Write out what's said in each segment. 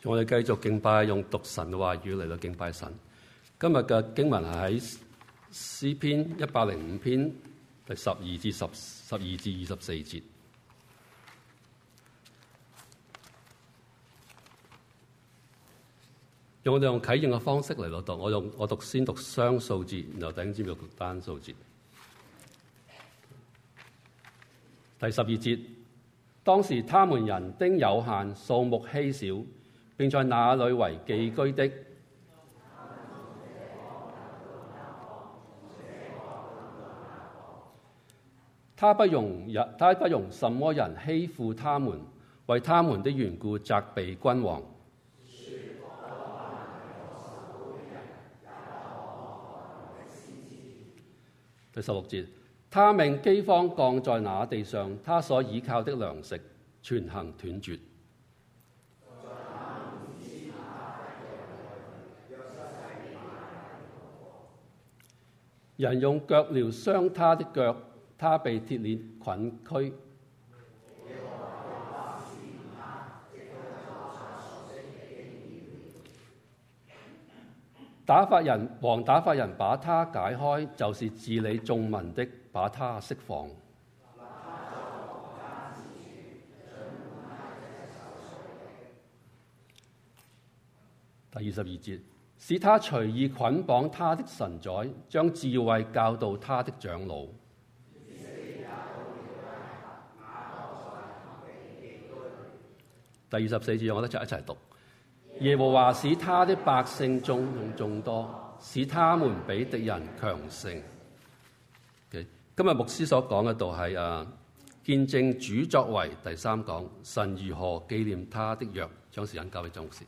我哋繼續敬拜，用讀神嘅話語嚟到敬拜神。今日嘅經文係喺詩篇105篇第12至24節。我哋用啟應嘅方式嚟到讀，我先讀雙數節，然後弟兄姊妹讀單數節。第12節，當時他們人丁有限，數目稀少，並在那裏為寄居的。他不容什麼人欺負他們，為他們的緣故責備君王。第16節，他命饑荒降在那地上，他所倚靠的糧食全行斷絕。人用腳鐐傷他的腳，他被鐵鏈捆拘。王打發人把他解開，就是治理眾民的，把他釋放。第22節，使他隨意捆綁他的臣宰，將智慧教導他的長老。第24節，我哋一齊讀。耶和華使他的百姓眾多，使他們比敵人強盛。今日牧師所講嘅道係見證主作為，第3講神如何紀念他的約。將時間交俾張牧師。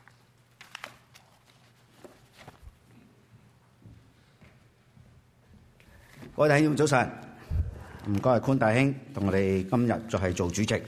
各位弟兄早晨，唔該係寬大兄同我哋今日就係做主席。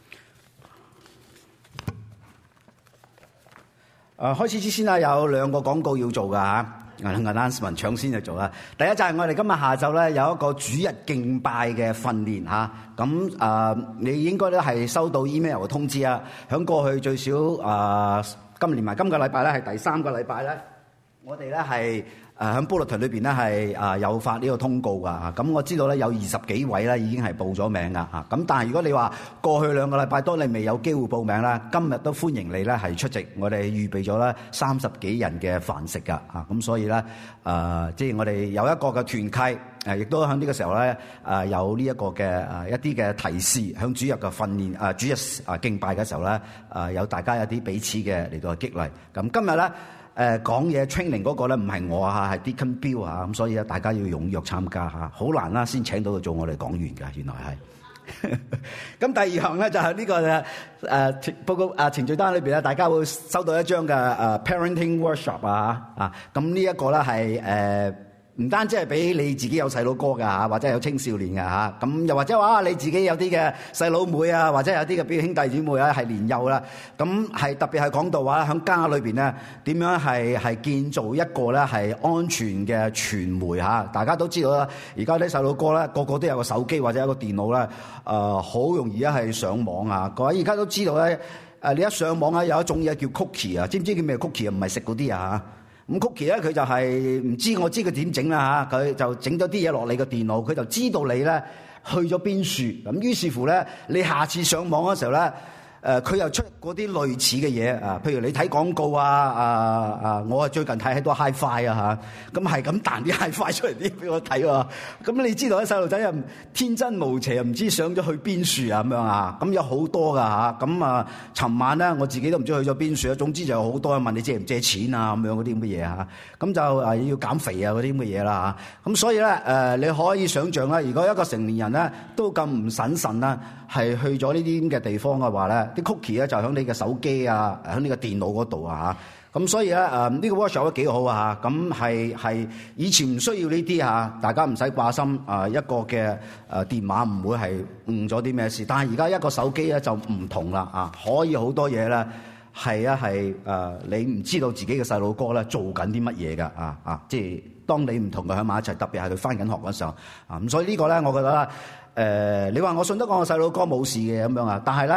開始之前有2個廣告要做㗎嚇，announcement 搶先就做啦。第一就係我哋今日下晝咧有一個主日敬拜嘅訓練嚇，咁你應該都係收到 email 嘅通知啊。響過去最少今年埋今個禮拜咧係第3個禮拜咧，我哋咧係喺 bulletin 裏邊咧係有發呢個通告㗎。咁我知道咧有20幾位咧已經係報咗名㗎嚇。咁但係如果你話過去2個禮拜當你未有機會報名咧，今日都歡迎你咧係出席。我哋預備咗咧30幾人嘅飯食㗎嚇。咁所以咧即係我哋有一個嘅團契，亦都喺呢個時候咧有呢一個嘅一啲嘅提示，喺主日嘅訓練主日敬拜嘅時候咧有大家有啲彼此嘅嚟到激勵。咁今日咧講嘢 training 嗰個咧唔係我係 Deacon Bill 咁所以咧大家要踴躍參加好難啦先請到佢做我哋講員㗎，原來係。咁第2項咧就係呢個報告程序單裏邊咧，大家會收到一張嘅parenting workshop 咁呢一個咧係唔單止係俾你自己有細佬哥㗎或者有青少年㗎咁又或者話你自己有啲嘅細佬妹啊，或者有啲嘅表兄弟姊妹啊係年幼啦，咁係特別係講到話喺家裏邊咧點樣係建造一個咧係安全嘅傳媒大家都知道啦，而家啲細佬哥咧個個都有個手機或者有個電腦咧，好容易係上網啊！各位而家都知道咧，你一上網有一種嘢叫 cookie 知唔知叫咩 cookie 唔係食嗰啲咁 cookie 咧，佢就係唔知我知佢點整啦佢就整咗啲嘢落你個電腦，佢就知道你咧去咗邊處。咁於是乎咧，你下次上網嗰時候咧，佢又出嗰啲類似嘅嘢譬如你睇廣告我最近睇喺多 Hi-Fi 咁係咁彈啲 Hi-Fi 出嚟啲俾我睇喎。咁你知道啲細路仔又天真無邪，又唔知上咗去邊處咁樣咁有好多㗎咁尋晚咧我自己都唔知去咗邊處總之就有好多問你借唔借錢咁樣嗰啲咁嘅嘢咁就要減肥嗰啲咁嘅嘢啦咁所以咧你可以想象啦，如果一個成年人咧都咁唔審慎啦，係去咗呢啲咁嘅地方嘅話咧，啲 cookie 咧就喺你嘅手機喺你嘅電腦嗰度咁所以咧呢個 workshop 都幾好咁係以前唔需要呢啲大家唔使掛心一個嘅電話唔會係誤咗啲咩事，但係而家一個手機咧就唔同啦可以好多嘢咧係你唔知道自己嘅細路哥咧做緊啲乜嘢㗎即係當你唔同佢喺埋一齊，特別係佢返緊學嗰時候咁所以呢個咧我覺得你話我信得過我細佬哥冇事嘅咁樣但係咧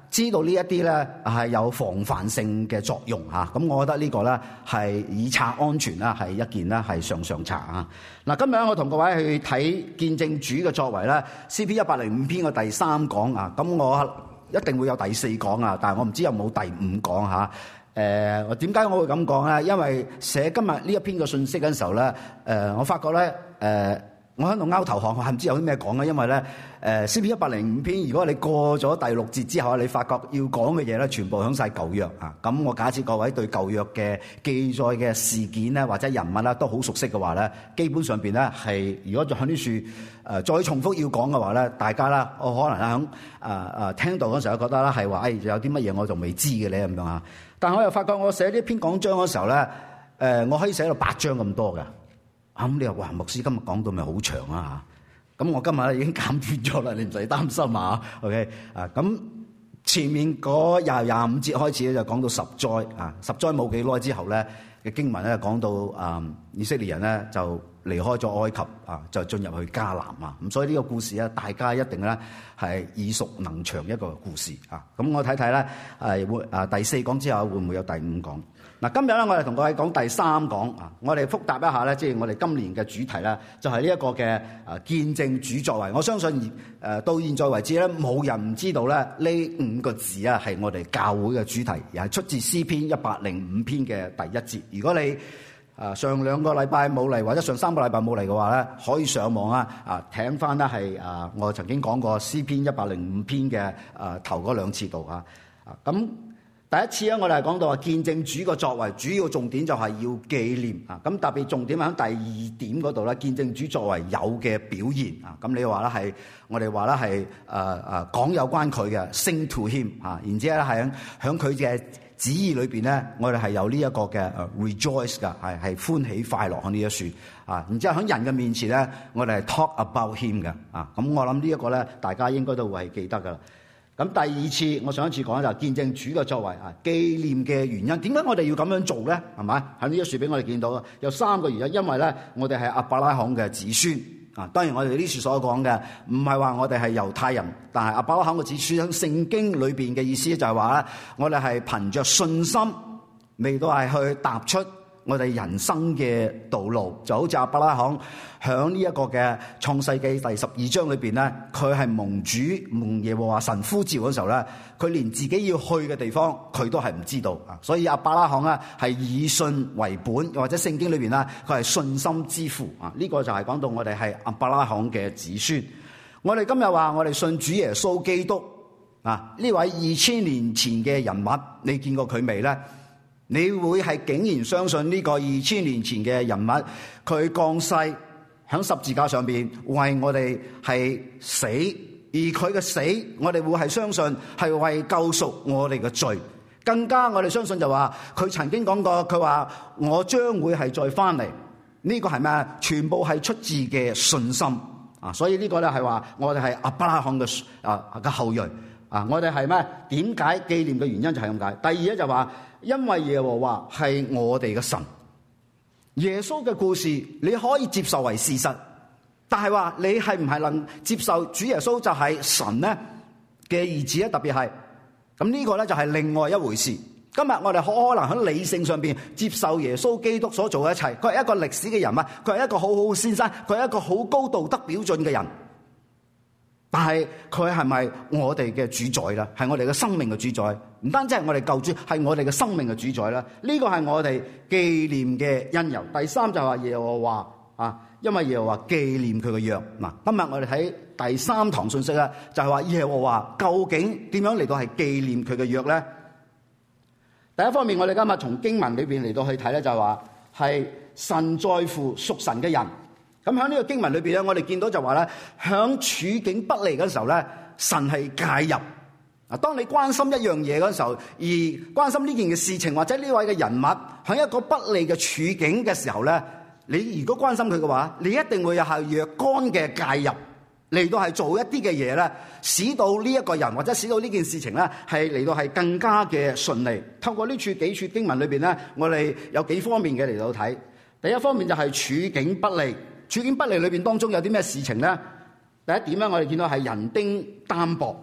知道呢一啲咧係有防範性嘅作用嚇，咁我覺得呢個咧係以策安全啦，係一件咧係上策啊！嗱，今日我同各位去睇見證主嘅作為咧，詩篇105篇嘅第3講啊，咁我一定會有第4講啊，但係我唔知有冇第5講嚇。點解我會咁講咧？因為寫今日呢一篇嘅信息嘅時候咧，我發覺咧我喺度拗頭項，我係唔知有啲咩講嘅，因為咧詩篇105篇，如果你過咗第6節之後，你發覺要講嘅嘢咧，全部響晒舊約啊。咁我假設各位對舊約嘅記載嘅事件咧，或者人物咧都好熟悉嘅話咧，基本上邊咧係如果響啲處再重複要講嘅話咧，大家咧我可能響聽到嗰時候覺得咧係話有啲乜嘢我仲未知嘅咧咁樣啊。但我又發覺我寫呢篇講章嘅時候咧，我可以寫到8章咁多嘅。咁你話哇，牧師今日講到咪好長啊嚇？咁我今日已經減短咗啦，你唔使擔心啊。OK 啊，咁前面嗰25節開始咧就講到十災啊，十災冇幾耐之後咧嘅經文咧講到以色列人咧就離開咗埃及啊，就進入去迦南啊。咁所以呢個故事咧，大家一定咧係耳熟能詳一個故事啊。咁我睇睇咧會第4講之後會唔會有第5講？嗱，今日咧我哋同各位講第3講啊，我哋複答一下咧，即係我哋今年嘅主題咧，就係呢一個嘅見證主作為。我相信到現在為止咧，冇人唔知道咧呢5個字啊係我哋教會嘅主題，又係出自詩篇105篇嘅第1節。如果你上2個禮拜冇嚟，或者上3個禮拜冇嚟嘅話咧，可以上網聽翻咧係我曾經講過詩篇105篇嘅頭嗰2次度啊。咁第一次咧，我哋係講到話見證主嘅作為，主要重點就係要紀念啊。咁特別重點喺第2點嗰度咧，見證主作為有嘅表現啊。咁你話咧係我哋話咧係講有關佢嘅 sing to him 啊。然之後咧係響佢嘅旨意裏邊咧，我哋係有呢一個嘅rejoice 㗎，係歡喜快樂喺呢一處啊。然之後喺人嘅面前咧，我哋係 talk about him 嘅啊。咁我諗呢一個咧，大家應該都會係記得㗎。咁第2次，我上一次講就係見證主嘅作為啊，紀念嘅原因，點解我哋要咁樣做咧？係咪喺呢一處俾我哋見到有3個原因？因為咧，我哋係亞伯拉罕嘅子孫啊。當然我哋呢處所講嘅唔係話我哋係猶太人，但係亞伯拉罕嘅子孫喺聖經裏邊嘅意思就係話咧，我哋係憑着信心未到係去踏出我哋人生嘅道路，就好似亞伯拉罕響呢一個嘅創世記第12章裏邊咧，佢係蒙耶和華神呼召嘅時候咧，佢連自己要去嘅地方佢都係唔知道啊。所以亞伯拉罕咧係以信為本，或者聖經裏邊咧佢係信心之父啊。呢個就係講到我哋係亞伯拉罕嘅子孫。我哋今日話我哋信主耶穌基督啊，呢位2000年前嘅人物，你見過佢未咧？你會係竟然相信呢個2000年前嘅人物，佢降世喺十字架上邊為我哋係死，而佢嘅死，我哋會係相信係為救贖我哋嘅罪。更加我哋相信就話，佢曾經講過，佢話我將會係再翻嚟。呢個係咩？全部係出自嘅信心啊！所以呢個咧係話我哋係亞伯拉罕嘅後裔啊！我哋係咩？點解紀念嘅原因就係咁解。第二咧就話，因為耶和華係我哋嘅神，耶穌嘅故事你可以接受為事實，但係話你係唔係能接受主耶穌就係神咧嘅兒子咧？特別係咁呢個咧就係另外一回事。今日我哋可能喺理性上邊接受耶穌基督所做嘅一切，佢係一個歷史嘅人物，佢係一個好好嘅先生，佢係一個好高道德標準嘅人。但係佢係咪我哋嘅主宰咧？係我哋嘅生命嘅主宰，唔單止係我哋救主，係我哋嘅生命嘅主宰咧。呢個係我哋紀念嘅因由。第三就係話耶和華啊，因為耶和華紀念佢嘅約。嗱，今日我哋睇第3堂信息咧，就係話耶和華究竟點樣嚟到係紀念佢嘅約咧？第一方面，我哋今日從經文裏邊嚟到去睇咧，就係話係神在乎屬神嘅人。咁喺呢個經文裏邊咧，我哋見到就話咧，響處境不利嘅時候咧，神係介入。嗱，當你關心一樣嘢嗰時候，而關心呢件嘅事情或者呢位嘅人物喺一個不利嘅處境嘅時候咧，你如果關心佢嘅話，你一定會有係若干嘅介入嚟到係做一啲嘅嘢咧，使到呢一個人或者使到呢件事情咧係嚟到係更加嘅順利。透過呢幾處經文裏邊咧，我哋有幾方面嘅嚟到睇。第一方面就係處境不利。處境不利裏邊當中有啲咩事情咧？第一點咧，我哋見到係人丁單薄，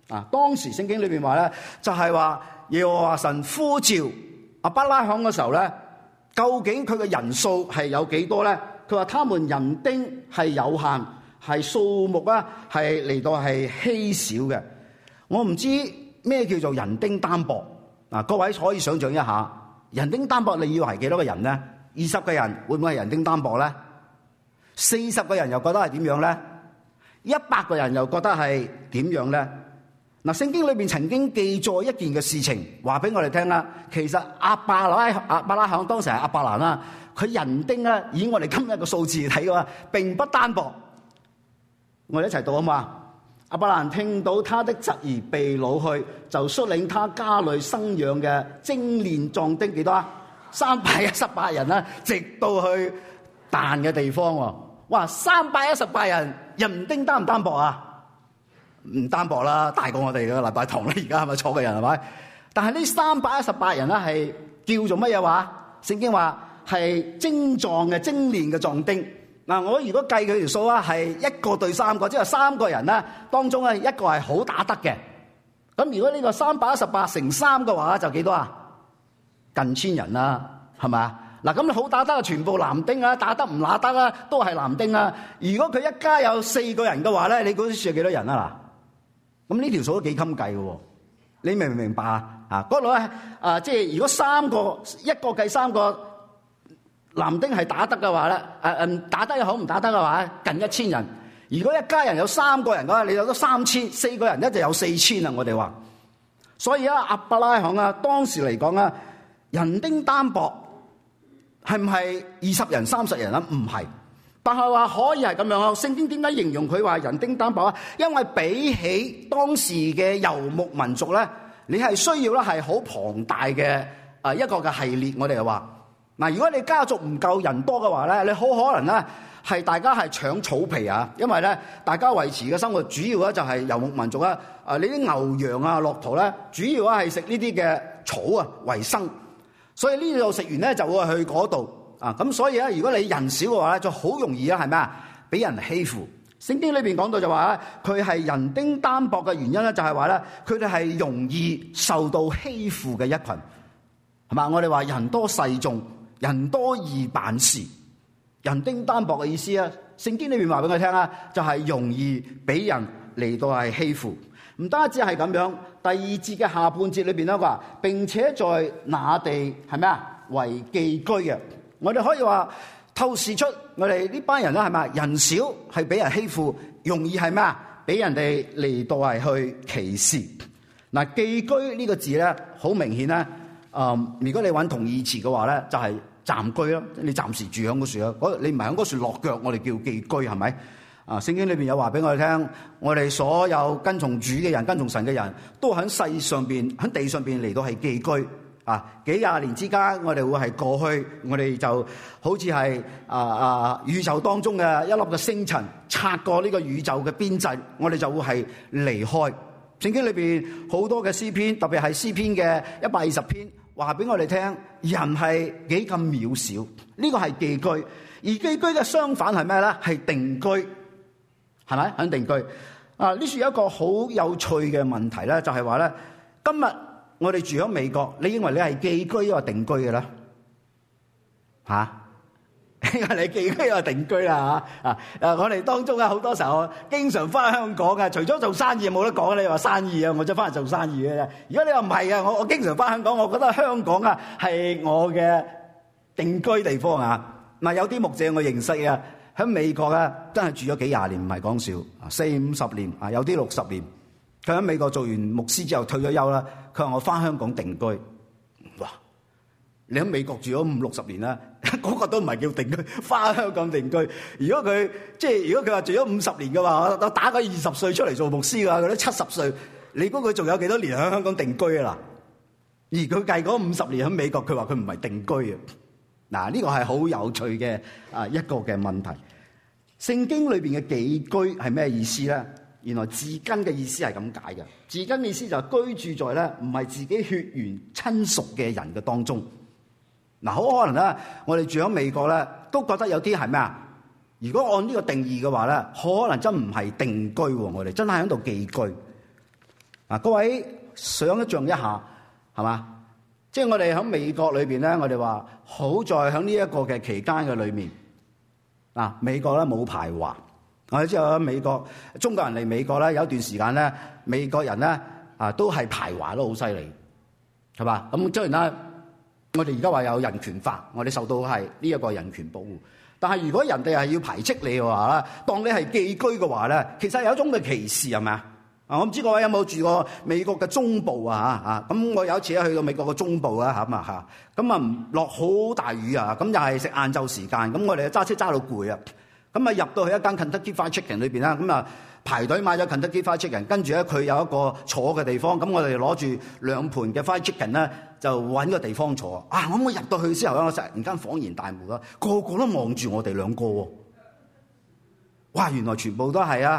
當時聖經裏邊話咧，就係話耶和華神呼召亞伯拉罕嘅時候咧，究竟佢嘅人數係有幾多咧？佢話他們人丁係有限，係數目啊，係嚟到係稀少嘅。我唔知咩叫做人丁單薄各位可以想象一下，人丁單薄你以為係幾多個人咧？20個人會唔會係人丁單薄咧？40個人又覺得係點樣咧？100個人又覺得係點樣咧？聖經裏邊曾經記載一件嘅事情，話俾我哋聽啦。其實亞伯拉罕當時係亞伯蘭啦，佢人丁啊，以我哋今日嘅數字嚟睇嘅話，並不單薄。我哋一齊讀啊嘛。亞伯蘭聽到他的侄兒被擄去，就率領他家裏生養嘅精練壯丁幾多啊？318人啦，直到去但嘅地方喎。哇，318人人丁單唔單薄啊？唔單薄啦，大過我哋嘅禮拜堂啦，而家係咪坐嘅人係咪？但係呢318人咧係叫做乜嘢話？聖經話係精壯嘅精練嘅壯丁。我如果計佢條數啊，係1個對3個，即係3個人咧，當中咧1個係好打得嘅。咁如果呢個318乘3嘅話，就幾多啊？近千人啦，係咪啊？咁你好打得啊，全部男丁啊，打得唔打得啊，都係男丁啊。如果佢一家有4個人嘅話咧，你估算係幾多人啊？嗱，咁呢條數都幾襟計嘅喎，你明唔明白啊？嗰度咧即係如果1個計3個男丁係打得嘅話咧，打得又好唔打得嘅話，近1000人。如果一家人有3個人嘅話，你有咗3000，4個人咧就有4000啦。我哋話，所以亞伯拉罕當時嚟講人丁單薄係唔係20人30人啊？唔係。但係話可以係咁樣。聖經點解形容佢話人丁單薄啊？因為比起當時嘅游牧民族咧，你係需要咧係好龐大嘅一個嘅系列。我哋又話如果你家族唔夠人多嘅話咧，你好可能咧係大家係搶草皮啊。因為咧大家維持嘅生活主要咧就係游牧民族你啲牛羊啊駱駝咧主要係食呢啲嘅草為生，所以呢度食完咧就會去嗰度。咁所以咧，如果你人少嘅話咧，就好容易係咩啊？俾人欺負。聖經裏邊講到就話咧，佢係人丁單薄嘅原因咧，就係話咧，佢哋係容易受到欺負嘅一群，係嘛？我哋話人多勢眾，人多易辦事。人丁單薄嘅意思啊，聖經裏邊話俾我聽就係容易俾人嚟到係欺負。唔單止係咁樣，第2節嘅下半節裏邊咧話，並且在那地係咩啊？為寄居嘅。我哋可以話透視出我哋呢班人係咪人少係俾人欺負，容易係咩啊？俾人哋嚟到係去歧視。寄居呢個字咧，好明顯咧。如果你揾同義詞嘅話咧，就係暫居咯。你暫時住喺嗰樹啊，你唔係喺嗰樹落腳，我哋叫寄居，係咪？聖經裏邊有話俾我哋聽，我哋所有跟從主嘅人、跟從神嘅人都喺世上邊、喺地上邊嚟到係寄居。幾廿年之間，我哋會係過去，我哋就好似係宇宙當中嘅一粒嘅星塵，擦過呢個宇宙嘅邊際，我哋就會係離開。聖經裏邊好多嘅詩篇，特別係詩篇嘅120篇，話俾我哋聽，人係幾咁渺小。呢個係寄居，而寄居嘅相反係咩咧？係定居，係咪？喺定居。呢處有一個好有趣嘅問題咧，就係話咧，今日我哋住喺美國，你認為你係寄居抑或定居嘅咧？因為你寄居又定居啦我哋當中好多時候經常翻香港除咗做生意冇得講，你話生意我就翻嚟做生意嘅啫。如果你話唔係我經常翻香港，我覺得香港係我嘅定居地方有啲牧者我認識喺美國真係住咗幾廿年，唔係講笑，40-50年有啲60年。佢喺美國做完牧師之後退咗休啦，佢話我翻香港定居。哇！你喺美國住咗50-60年啦，嗰個都唔係叫定居，翻香港定居。如果佢話住咗50年嘅話，我打個20歲出嚟做牧師嘅話，佢都70歲，你估佢仲有幾多年喺香港定居啊？而佢計嗰50年喺美國，佢話佢唔係定居啊！呢個係好有趣嘅一個嘅問題。聖經裏邊嘅寄居係咩意思咧？原來字根嘅意思係咁解嘅。字根意思就係居住在咧唔係自己血緣親屬嘅人嘅當中。好可能咧，我哋住喺美國咧，都覺得有啲係咩啊？如果按呢個定義嘅話咧，可能真唔係定居喎，我哋真係喺度寄居。 各位想一象一下，係嘛？即係我哋喺美國裏邊咧，我哋話好在喺呢一個嘅期間嘅裏面，美國咧冇排華。我哋知道喺美國中國人嚟美國咧，有一段時間咧，美國人咧都係排華都好犀利，係嘛？咁雖然啦，我哋而家話有人權法，我哋受到係呢一個人權保護。但係如果人哋係要排斥你嘅話咧，當你係寄居嘅話咧，其實有一種嘅歧視，係咪啊？我唔知各位有冇住過美國嘅中部啊？咁我有一次去到美國嘅中部啊，咁啊落好大雨啊，咁又係食晏晝時間，咁我哋揸車揸到攰啊，咁啊入到去一間 Kentucky Fried Chicken 裏邊啦，咁啊排隊買咗 Kentucky Fried Chicken， 跟住咧佢有一個坐嘅地方，咁我哋攞住兩盤嘅 Fried Chicken 咧，就揾個地方坐。咁我入到去之後咧，我突然間恍然大悟啦，個個都望住我哋兩個喎。哇！原來全部都係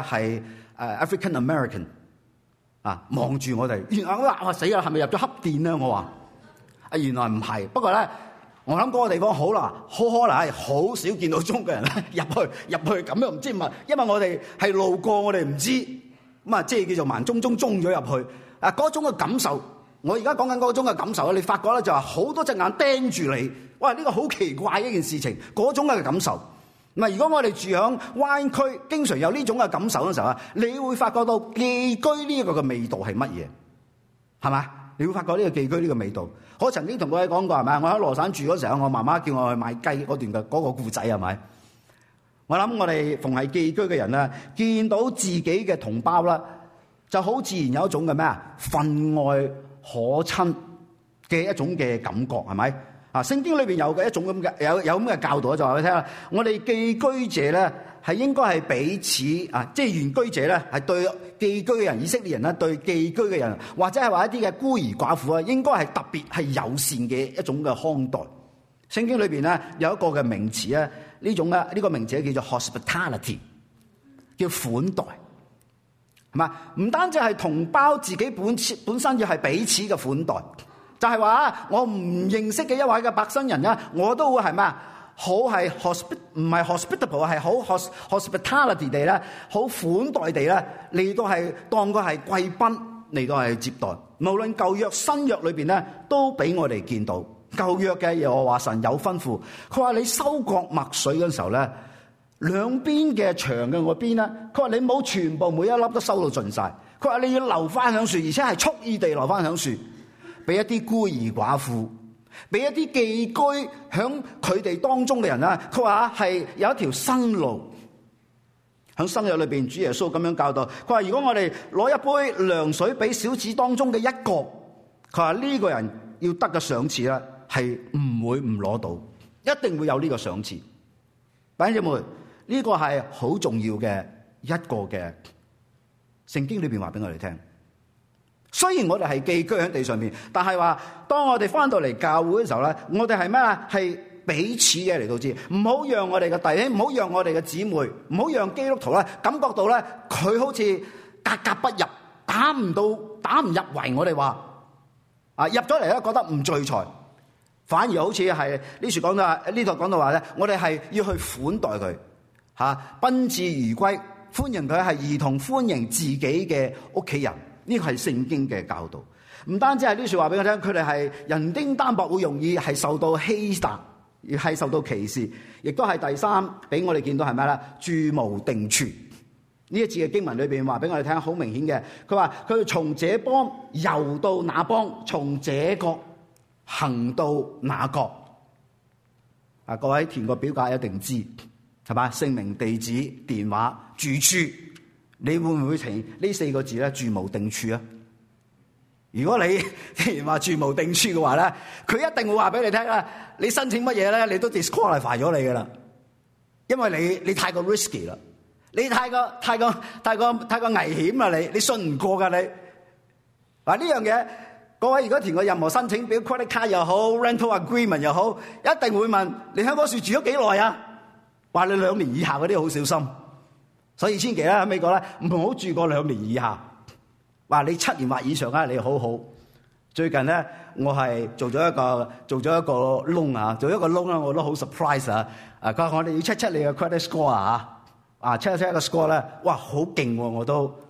African American。望住我哋，原來我話死啦，係咪入咗黑店咧？我話原來唔係，不過咧，我諗嗰個地方好可能係好少見到中國人咧入去咁樣，唔知乜，因為我哋係路過，我哋唔知咁啊，即係叫做盲中中咗入去嗰種嘅感受。我而家講緊嗰種嘅感受，你發覺咧就係好多隻眼盯住你，哇！呢個好奇怪一件事情，嗰種嘅感受。如果我哋住響灣區，經常有呢種嘅感受嘅時候啊，你會發覺到寄居呢一個嘅味道係乜嘢，係嘛？你會發覺呢個寄居呢個味道。我曾經同各位講過，係咪？我喺羅省住嗰時候，我媽媽叫我去買雞嗰段嘅嗰個故仔，係咪？我諗我哋逢係寄居嘅人咧，見到自己嘅同胞啦，就好自然有一種嘅咩分外可親嘅一種嘅感覺，係咪？聖經裏邊有嘅一種咁嘅有咁嘅教導，就話俾你聽啦。我哋寄居者咧係應該係彼此即係原居者咧係對寄居嘅人，以色列人咧對寄居嘅人，或者係話一啲嘅孤兒寡婦啊，應該係特別係友善嘅一種嘅看待。聖經裏邊咧有一個嘅名詞咧，呢個名詞叫做 hospitality， 叫款待，係嘛？唔單止係同胞自己本身要係彼此嘅款待。就係話我唔認識嘅一位嘅陌生人咧，我都會係咩好係唔係 hospitable， 係好 hospitality 地咧，好款待地咧嚟到係當佢係貴賓嚟到係接待。無論舊約新約裏邊咧，都俾我哋見到舊約嘅耶和華神有吩咐，佢話你收割麥穗嘅時候咧，兩邊嘅牆嘅嗰邊咧，佢話你冇全部每一粒都收到盡晒，佢話你要留翻響樹，而且係蓄意地留翻響樹。俾一啲孤兒寡婦，俾一啲寄居響佢哋當中嘅人啦，佢話係有一條新路。響新約裏邊，主耶穌咁樣教導，佢話如果我哋攞一杯涼水俾小子當中嘅一個，佢話呢個人要得嘅賞賜咧，係唔會唔攞到，一定會有呢個賞賜。弟兄姊妹，呢個係好重要嘅一個嘅聖經裏邊話俾我哋聽。雖然我哋係寄居喺地上面，但係話當我哋翻到嚟教會嘅時候咧，我哋係咩啊？係彼此嘅嚟到知，唔好讓我哋嘅弟兄，唔好讓我哋嘅姊妹，唔好讓基督徒咧感覺到咧佢好似格格不入，打唔入圍。我哋話入咗嚟咧覺得唔聚財，反而好似係呢處講到呢度講到話咧，我哋係要去款待佢賓至如歸，歡迎佢係如同歡迎自己嘅屋企人。呢個係聖經嘅教導，唔單止係呢句話俾我聽，佢哋係人丁單薄，會容易係受到欺詐，亦係受到歧視，亦都係第三俾我哋見到係咩咧？住無定處。呢一次嘅經文裏邊話俾我哋聽，好明顯嘅，佢話佢從這邦遊到那邦，從這國行到那國。各位填個表格一定知係嘛？姓名、地址、電話、住處。你會唔會填呢四個字咧？住無定處啊！如果你既然話住無定處嘅話咧，佢一定會話俾你聽啦。你申請乜嘢咧？你都 disqualify 咗你噶啦，因為你太過 risky 啦，你太過危險啦，你信唔過噶你。嗱呢樣嘢，各位如果填過任何申請表 credit card 又好 rental agreement 又好，一定會問你喺嗰處住咗幾耐啊？話你2年以下嗰啲好小心。所以千祈咧喺美國咧唔好住過2年以下，話你7年或以上啊，你好好。最近咧我係做咗一個窿啊，做一個窿啦，我都好 surprise 啊！佢話我哋要 check 你嘅 credit score 啊，check 個 score 咧，哇好勁喎！我都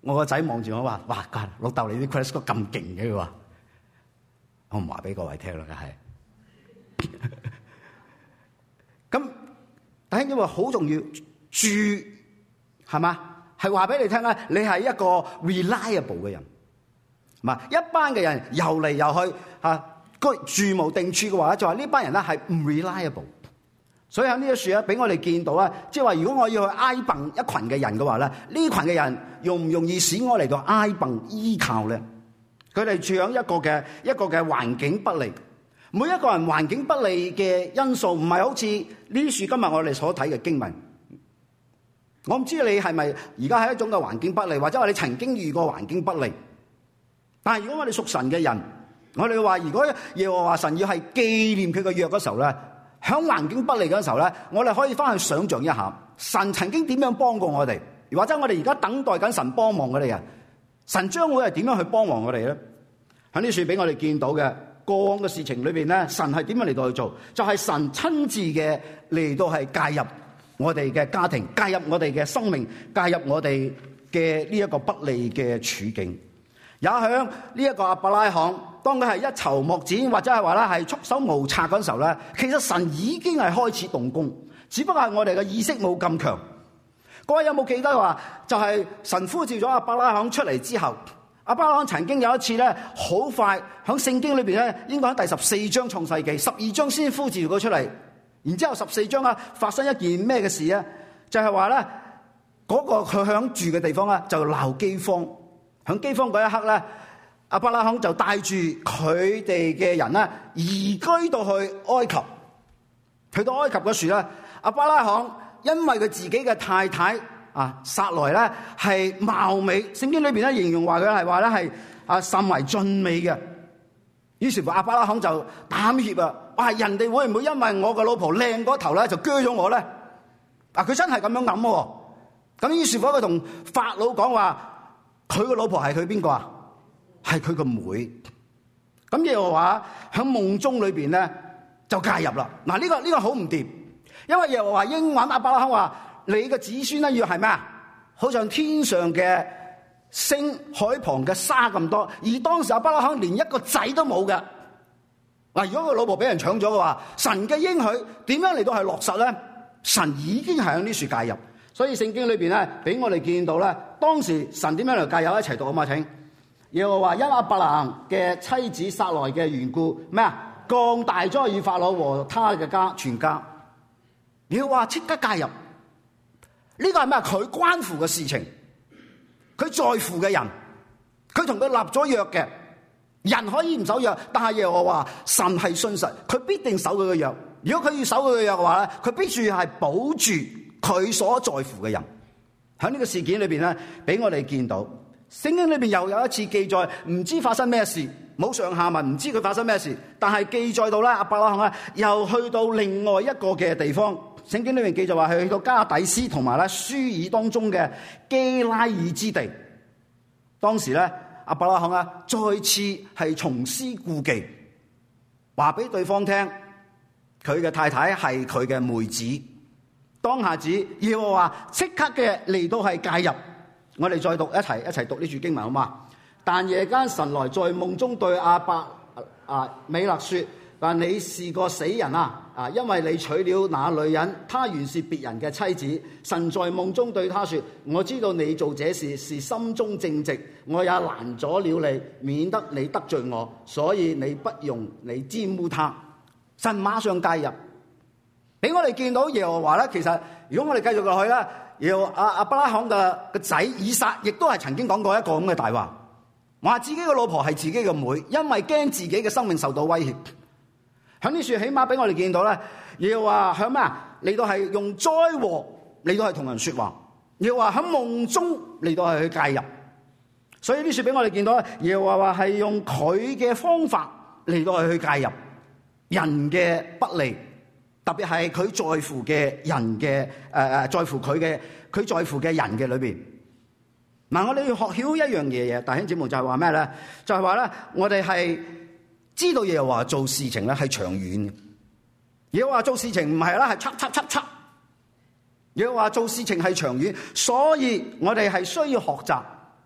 我個仔望住我話：哇，老豆你啲 credit score 咁勁嘅，佢話。我唔話俾各位聽啦，梗係。咁弟兄姊妹好重要，住係嘛？係話俾你聽咧，你係一個 reliable 嘅人，係嘛？一班嘅人遊嚟遊去居住無定處嘅話，就話呢班人咧係唔 reliable。所以喺呢一處咧，俾我哋見到咧，即係話如果我要去挨蹦一群嘅人嘅話咧，呢群嘅人容唔容易使我嚟到挨蹦依靠咧？佢哋住喺一個嘅環境不利，每一個人環境不利嘅因素唔係好似呢處今日我哋所睇嘅經文。我唔知你係咪而家係一種嘅環境不利，或者話你曾經遇過環境不利。但係如果我哋屬神嘅人，我哋話如果耶和華神要係紀念佢嘅約嗰時候咧，喺環境不利嗰時候咧，我哋可以翻去想像一下，神曾經點樣幫過我哋，或者我哋而家等待緊神幫忙我哋嘅。神將會係點樣去幫忙我哋咧？喺呢處俾我哋見到嘅過往嘅事情裏邊咧，神係點樣嚟到去做？就係神親自嘅嚟到係介入我哋嘅家庭，介入我哋嘅生命，介入我哋嘅呢一個不利嘅處境。也響呢一個亞伯拉罕，當佢係一籌莫展，或者係話咧係束手無策嗰時候咧，其實神已經係開始動工，只不過係我哋嘅意識冇咁強。各位有冇記得話，就係神呼召咗亞伯拉罕出嚟之後，亞伯拉罕曾經有一次咧，好快喺聖經裏邊咧，應該喺第14章創世記12章先呼召佢出嚟，然之後14章啊發生一件咩嘅事啊？就係話咧嗰個佢響住嘅地方咧就鬧饑荒，響饑荒嗰一刻咧，亞伯拉罕就帶住佢哋嘅人咧移居到去埃及，去到埃及嗰時咧，亞伯拉罕因為佢自己嘅太太撒萊咧係貌美，聖經裏邊咧形容話佢係話咧係甚為俊美嘅，於是乎亞伯拉罕就膽怯啊！哇，人哋會唔會因為我個老婆靚嗰頭咧就鋸咗我咧？佢真係咁樣諗喎。咁於是乎佢同法老講話，佢個老婆係佢邊個啊？係佢個妹。咁耶和華喺夢中裏邊咧就介入啦。嗱，呢個好唔掂。因為耶和華應允亞伯拉罕話：你嘅子孫咧要係咩啊？好像天上嘅星、海旁嘅沙咁多。而當時亞伯拉罕連一個仔都冇嘅。嗱，如果個老婆俾人搶咗嘅話，神嘅應許點樣嚟到係落實咧？神已經係喺呢處介入。所以聖經裏邊咧，俾我哋見到咧，當時神點樣嚟介入？一齊讀啊嘛，請。耶和華因亞伯蘭嘅妻子撒萊嘅緣故，咩啊？降大災與法老和他嘅家全家。你要話即刻介入，呢個係咩？佢關乎嘅事情，佢在乎嘅人，佢同佢立咗約嘅人可以唔守約，但係耶和華神係信實，佢必定守佢嘅約。如果佢要守佢嘅約嘅話咧，佢必須係保住佢所在乎嘅人。喺呢個事件裏邊咧，俾我哋見到聖經裏邊又有一次記載，唔知發生咩事，冇上下文，唔知佢發生咩事，但係記載到咧，亞伯拉罕又去到另外一個嘅地方。聖經裏面記載話，係去到加底斯同埋咧舒爾當中嘅基拉爾之地。當時咧，亞伯拉罕再次係重施故技，話俾對方聽，佢嘅太太係佢嘅妹子。當下子耶和華即刻嘅嚟到係介入。我哋再讀一齊讀呢處經文好嘛？但夜間神來在夢中對亞伯美勒說：但你是個死人啊！因為你娶了那女人，她原是別人嘅妻子。神在夢中對他說：我知道你做這事是心中正直，我也攔阻了你，免得你得罪我，所以你不容你玷污他。神馬上介入，俾我哋見到耶和華咧。其實如果我哋繼續落去咧，亞伯拉罕嘅仔以撒亦都係曾經講過一個咁嘅大話，話自己嘅老婆係自己嘅妹，因為驚自己嘅生命受到威脅。喺呢處起碼俾我哋見到咧，要話響咩啊？嚟到係用災禍嚟到係同人說話，要話喺夢中嚟到係去介入。所以呢處俾我哋見到，要話係用佢嘅方法嚟到係去介入人嘅不利，特別係佢在乎嘅人嘅在乎佢在乎嘅人嘅裏邊。嗱，我哋要學曉一樣嘢，弟兄姊妹，就係話咩咧？就係話咧，我哋係知道耶和華做事情咧係長遠嘅。耶和華做事情唔係啦，係插。耶和華做事情係長遠，所以我哋係需要學習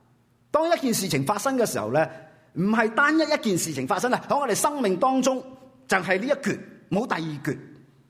當一件事情發生嘅時候咧，唔係單一件事情發生啦，喺我哋生命當中就係呢一橛，冇第二橛。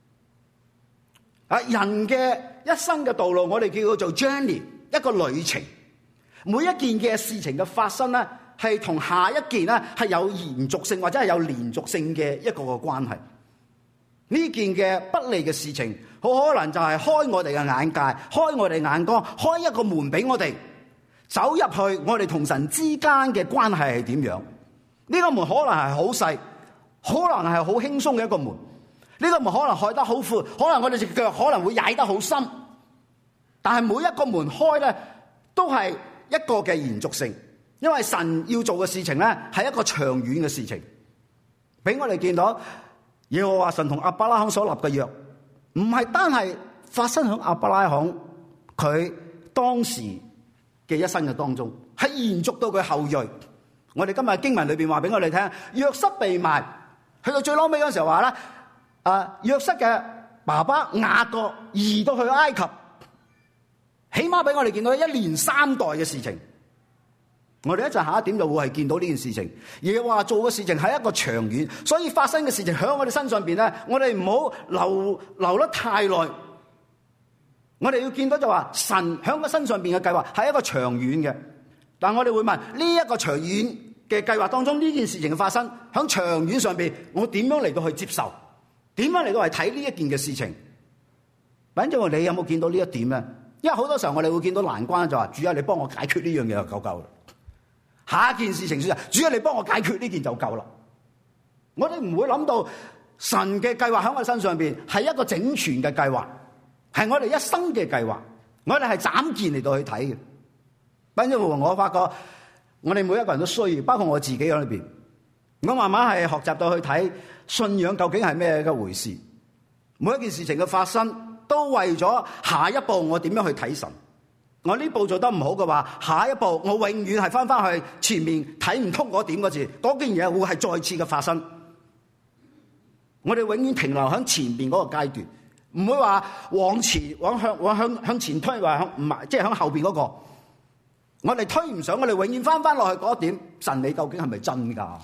人嘅一生嘅道路，我哋叫佢做 journey， 一個旅程。每一件嘅事情嘅發生咧，係同下一件咧係有延續性或者係有連續性嘅一個關係。呢件嘅不利嘅事情，好可能就係開我哋嘅眼界，開我哋眼光，開一個門俾我哋走入去，我哋同神之間嘅關係係點樣？呢個門可能係好細，可能係好輕鬆嘅一個門。呢個門可能開得好闊，可能我哋隻腳可能會踩得好深。但係每一個門開咧，都係一個嘅延續性，因為神要做嘅事情咧係一個長遠嘅事情。俾我哋見到耶和華神同亞伯拉罕所立嘅約，唔係單係發生喺亞伯拉罕佢當時嘅一生嘅當中，係延續到佢後裔。我哋今日經文裏邊話俾我哋聽，約瑟被賣，去到最撈尾嗰時候話咧，約瑟嘅爸爸雅各移到去埃及，起碼俾我哋見到一連3代嘅事情。我哋一陣下一點就會係見到呢件事情，而話做嘅事情係一個長遠，所以發生嘅事情喺我哋身上邊咧，我哋唔好留得太耐。我哋要見到就話神喺佢身上邊嘅計劃係一個長遠嘅，但我哋會問呢一個長遠嘅計劃當中，呢件事情嘅發生喺長遠上邊，我點樣嚟到去接受？點樣嚟到係睇呢一件嘅事情？反正你有冇見到呢一點咧？因為好多時候我哋會見到難關就話，主啊，你幫我解決呢樣嘢就夠啦。下一件事情說，主啊，你幫我解決呢件就夠啦。我哋唔會諗到神嘅計劃喺我身上邊係一個整全嘅計劃，係我哋一生嘅計劃。我哋係斬件嚟到去睇嘅。反正我發覺我哋每一個人都需要，包括我自己喺裏邊。我慢慢係學習到去睇信仰究竟係咩嘅回事。每一件事情嘅發生，都為咗下一步我點樣去睇神。我呢步做得唔好嘅話，下一步我永遠係翻去前面睇唔通嗰點嗰字，嗰件嘢會係再次嘅發生。我哋永遠停留喺前邊嗰個階段，唔會話往前向前推，話唔係即係喺後邊嗰個。我哋推唔上，我哋永遠翻落去嗰一點，神你究竟係咪真噶？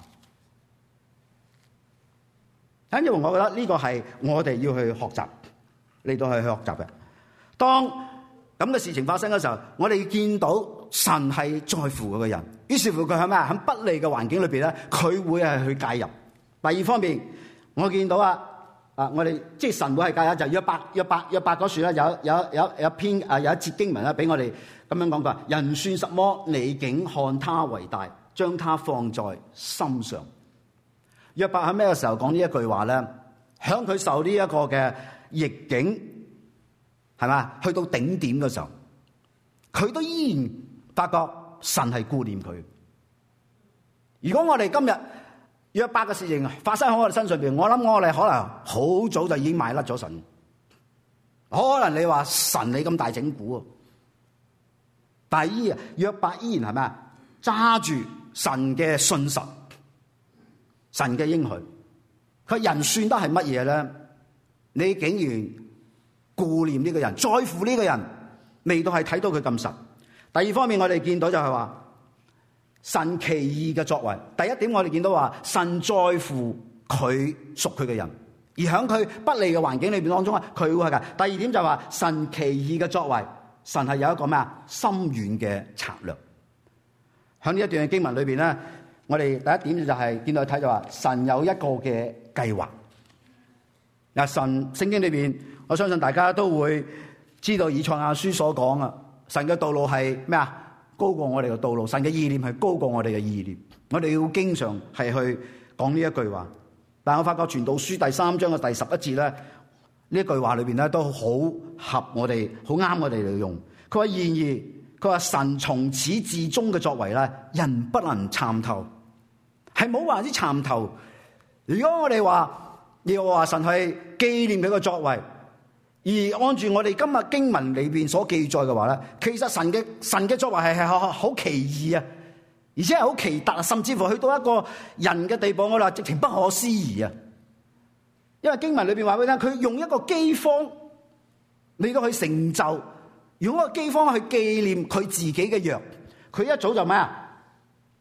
因為我覺得呢個係我哋要去學習嚟到去學習嘅。當咁嘅事情發生嘅時候，我哋見到神係在乎嗰個人，於是乎佢喺咩？喺不利嘅環境裏邊咧，佢會係去介入。第二方面，我見到我哋即係神會係介入，就約伯嗰處咧有一篇有一節經文咧，俾我哋咁樣講過：人算什麼？你竟看他為大，將他放在心上。約伯喺咩嘅時候講呢一句話咧？響佢受呢一個嘅逆境，係嘛？去到頂點嘅時候，佢都依然發覺神係顧念佢。如果我哋今日約伯嘅事情發生喺我哋身上邊，我諗我哋可能好早就已經賣甩咗神。可能你話神你咁大整蠱，但係約伯依然係咩啊？揸住神嘅信實，神嘅應許。佢人算得係乜嘢咧？你竟然顧念呢個人，在乎呢個人，未到係睇到佢咁實。第二方面，我哋見到就係話神奇異嘅作為。第一點，我哋見到話神在乎佢屬佢嘅人，而喺佢不利嘅環境裏邊當中啊，佢會係噶。第二點就係話神奇異嘅作為，神係有一個咩啊？深遠嘅策略。喺呢一段嘅經文裏邊咧，我哋第一點就係見到睇就話神有一個嘅計劃。嗱，神聖經裏邊，我相信大家都會知道以賽亞書所講啊，神嘅道路係咩啊？高過我哋嘅道路，神嘅意念係高過我哋嘅意念。我哋要經常係去講呢一句話。但係我發覺傳道書第3章嘅第11節咧，呢一句話裏邊咧都好合我哋，好啱我哋嚟用。佢話然而，佢話神從始至終嘅作為咧，人不能參透，係冇話之參透。如果我哋話要話神係紀念佢嘅作為，而按住我哋今日經文裏邊所記載嘅話咧，其實神嘅作為係好奇異啊，而且係好奇特，甚至乎去到一個人嘅地步，我哋話直情不可思議啊！因為經文裏邊話俾你聽，佢用一個饑荒嚟到去成就，用一個饑荒去紀念佢自己嘅約。佢一早就咩啊？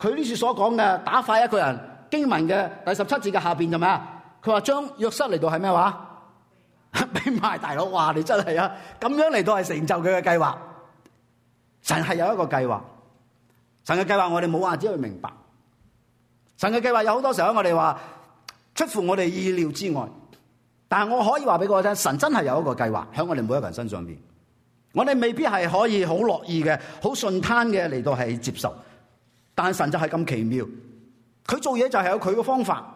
佢呢處所講嘅打發一個人，經文嘅第17節嘅下邊就咩啊？佢話將約瑟嚟到係咩話？俾賣大佬，哇！你真係啊，咁樣嚟到係成就佢嘅計劃。神係有一個計劃，神嘅計劃我哋冇話只去明白。神嘅計劃有好多時候我哋話出乎我哋意料之外，但係我可以話俾各位聽，神真係有一個計劃喺我哋每一個人身上邊。我哋未必係可以好樂意嘅、好順攤嘅嚟到係接受，但係神就係咁奇妙，佢做嘢就係有佢嘅方法，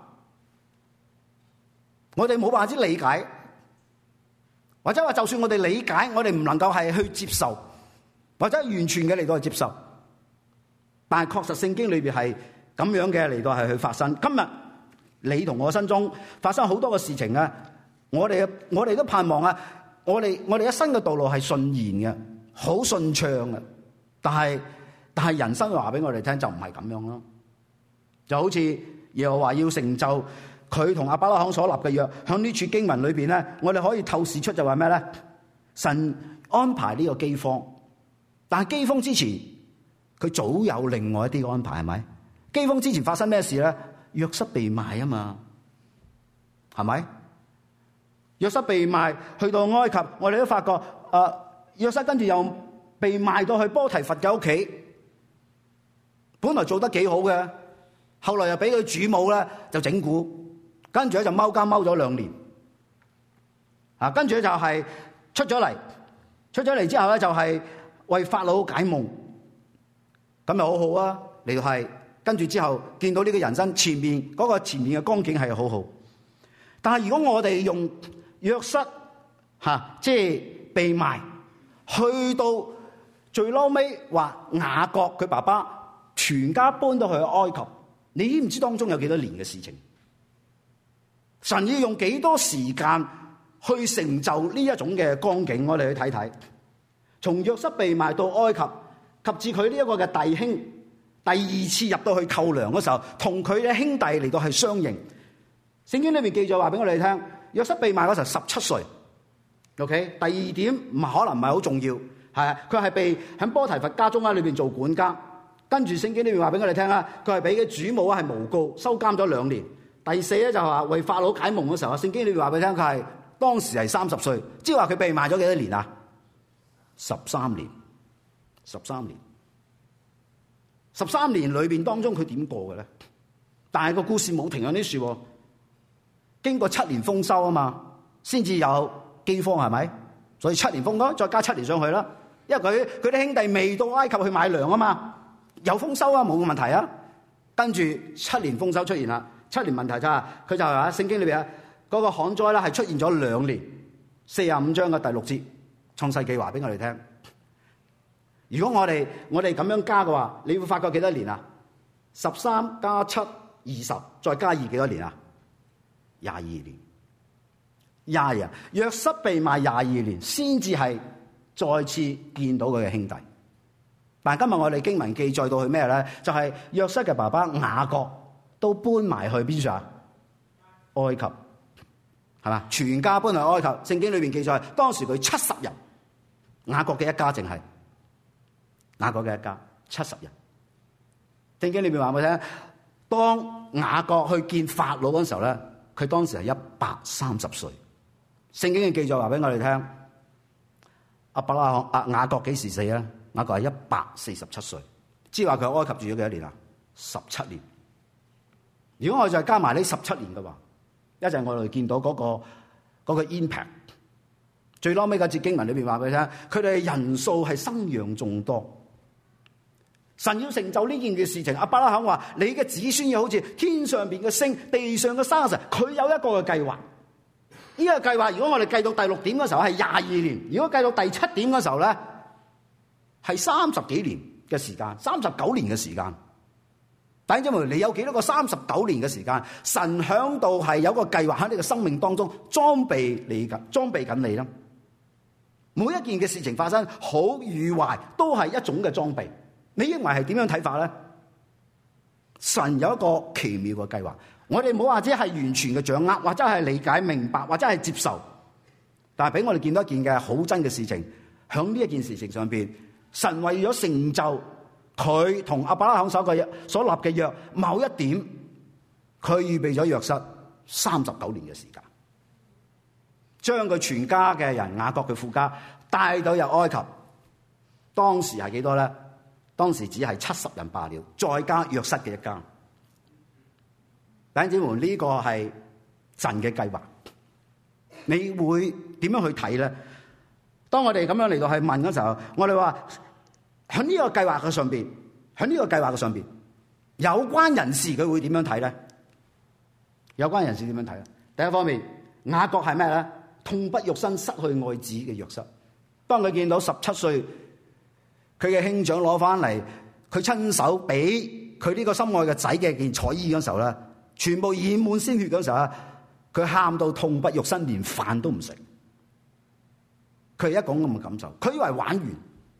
我哋冇辦法之理解。或者話，就算我哋理解，我哋唔能夠係去接受，或者完全嘅嚟到去接受。但係確實聖經裏邊係咁樣嘅嚟到係去發生。今日你同我身中發生好多嘅事情啊！我哋都盼望啊！我哋一生嘅道路係順延嘅，好順暢嘅。但係人生話俾我哋聽就唔係咁樣咯。就好似耶和華要成就佢同亞伯拉罕所立嘅約，喺呢處經文裏邊咧，我哋可以透視出就話咩咧？神安排呢個饑荒，但係饑荒之前，佢早有另外一啲安排，係咪？饑荒之前發生咩事咧？約瑟被賣啊嘛，係咪？約瑟被賣去到埃及，我哋都發覺約瑟跟住又被賣到去波提佛嘅屋企，本來做得幾好嘅，後來又俾佢主母咧就整蠱。跟住咧就踎監踎咗2年，跟住咧就係出咗嚟之後咧就係為法老解夢，咁咪好好啊！嚟到係跟住之後見到呢個人生前面嘅光景係好好，但係如果我哋用約瑟即係被賣，去到最撈尾話雅各佢爸爸全家搬到去埃及，你知唔知當中有幾多年嘅事情？神要用幾多時間去成就呢一種嘅光景？我哋去睇睇，從約瑟被賣到埃及，及至佢呢一個嘅弟兄第2次入到去扣糧嗰時候，同佢嘅兄弟嚟到係相認。聖經裏面記載話俾我哋聽，約瑟被賣嗰時候17歲。OK， 第二點可能唔係好重要，係佢係被喺波提佛家中裏邊做管家，跟住聖經裏面話俾我哋聽啦，佢係俾佢主母係誣告收監咗2年。第4咧就係話為法老解夢嘅時候，聖經裏面話俾你聽，佢係當時係30歲，即係話佢被賣咗幾多年啊？13年，13年，13年裏邊當中佢點過嘅咧？但係個故事冇停喺呢處，經過7年豐收啊嘛，先至有饑荒，係咪？所以7年豐收，再加7年上去啦。因為佢啲兄弟未到埃及去買糧啊嘛，有豐收啊，冇問題啊。跟住7年豐收出現啦。7年問題就係佢就係話聖經裏邊嗰個旱災咧係出現咗2年，45章嘅第6節創世記話俾我哋聽。如果我哋咁樣加嘅話，你會發覺幾多年啊？13加7 20，再加2幾多年啊？22年。22年，約瑟被賣22年，先至係再次見到佢嘅兄弟。但係今日我哋經文記載到去咩咧？就係約瑟嘅爸爸雅各。都搬埋去邊處啊？埃及，係嘛？全家搬去埃及。聖經裏面記載，當時佢70人，雅各嘅一家淨係雅各嘅一家70人。聖經裏面話俾你聽，當雅各去見法老嗰陣時候咧，佢當時係130歲。聖經嘅記載話俾我哋聽，雅各幾時死啊？雅各係147歲，即係話佢喺埃及住咗幾多年啊？17年。如果我再加埋呢17年嘅話，一陣我哋見到嗰個 impact。最撈尾嗰節經文裏邊話俾你聽，佢哋人數係生養眾多。神要成就呢件嘅事情，亞伯拉罕話：你嘅子孫要好似天上邊嘅星、地上嘅沙石。佢有一個嘅計劃。呢個計劃，如果我哋計到第6點嘅時候係22年，如果計到第7點嘅時候咧，係30幾年嘅時間，39年嘅時間。弟兄姊妹，你有幾多個39年嘅時間？神響度係有個計劃喺你嘅生命當中裝備緊你啦。每一件嘅事情發生，好與壞都係一種嘅裝備。你認為係點樣睇法咧？神有一個奇妙嘅計劃，我哋冇話只係完全嘅掌握，或者係理解明白，或者係接受。但係俾我哋見到一件嘅好真嘅事情，響呢一件事情上邊，神為咗成就佢同亞伯拉罕所立嘅約某一點，佢預備咗約瑟39年嘅時間，將佢全家嘅人雅各嘅父家帶到入埃及。當時係幾多咧？當時只係70人罷了，再加約瑟嘅一家。弟兄姊妹，呢個係神嘅計劃，你會點樣去睇咧？當我哋咁樣嚟到去問嘅時候，我哋話喺呢個計劃嘅上邊，有關人士佢會點樣睇咧？有關人士點樣睇咧？第一方面，雅各係咩咧？痛不欲生失去愛子嘅約瑟。當佢見到17歲佢嘅兄長攞翻嚟，佢親手俾佢呢個心愛嘅仔嘅件彩衣嗰時候咧，全部染滿鮮血嗰時候咧，佢喊到痛不欲生，連飯都唔食。佢係一講咁嘅感受，佢以為玩完。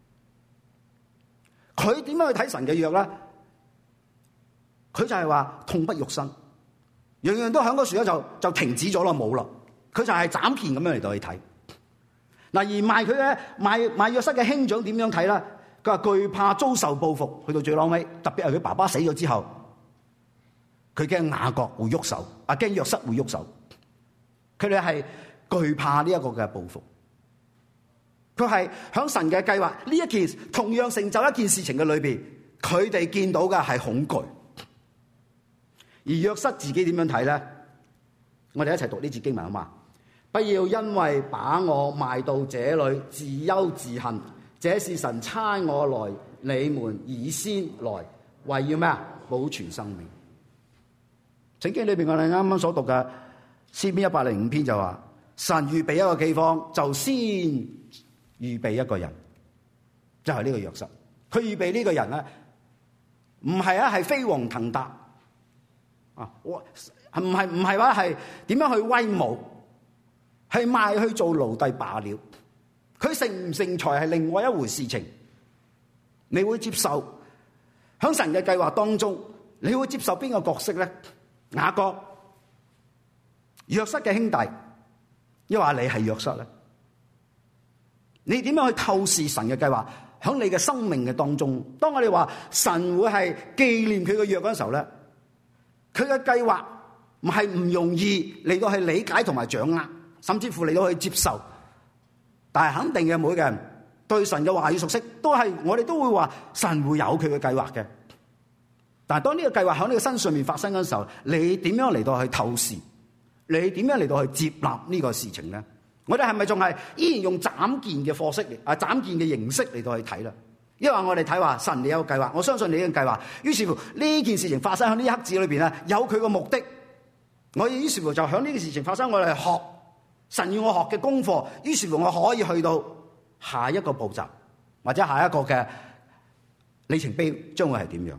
佢點樣去睇神嘅約咧？佢就係話痛不欲生，樣樣都喺嗰時咧就停止咗啦，冇啦。佢就係斬件咁樣嚟到去睇。嗱，而賣佢嘅賣約瑟嘅兄長點樣睇咧？佢話懼怕遭受報復，去到最後尾，特別係佢爸爸死咗之後，佢驚雅各會喐手，驚約瑟會喐手。佢哋係懼怕呢一個嘅報復。佢係響神嘅計劃呢一件同樣成就一件事情嘅裏邊，佢哋見到嘅係恐懼。而約瑟自己點樣睇咧？我哋一齊讀呢節經文好嘛？不要因為把我賣到這裏自憂自恨，這是神差我來你們以先來，為要咩啊？保存生命。聖經裏邊我哋啱啱所讀嘅詩篇105篇就話，神預備一個地方，就先預備一個人，就係呢個約瑟。佢預備呢個人咧，唔係飛黃騰達啊，唔係話係點樣去威武，係賣去做奴隸罷了。佢成唔成才係另外一回事情。你會接受喺神嘅計劃當中，你會接受邊個角色咧？雅各、約瑟嘅兄弟，抑或你係約瑟咧？你點樣去透視神嘅計劃喺你嘅生命嘅當中？當我哋話神會係紀念佢嘅約嗰陣時候咧，佢嘅計劃唔係唔容易嚟到去理解同埋掌握，甚至乎嚟到去接受。但係肯定嘅，每個人對神嘅話語熟悉，我哋都會話神會有佢嘅計劃嘅。但係當呢個計劃喺你嘅身上面發生嗰陣時候，你點樣嚟到去透視？你點樣嚟到去接納呢個事情咧？我哋係咪仲係依然用斬件嘅方式斬件嘅形式嚟到去睇啦？因為我哋睇話神你有個計劃，我相信你嘅計劃。於是乎呢件事情發生喺呢一刻子裏邊咧，有佢個目的。我於是乎就喺呢件事情發生，我哋學神要我學嘅功課。於是乎我可以去到下一個步驟，或者下一個嘅里程碑將會係點樣？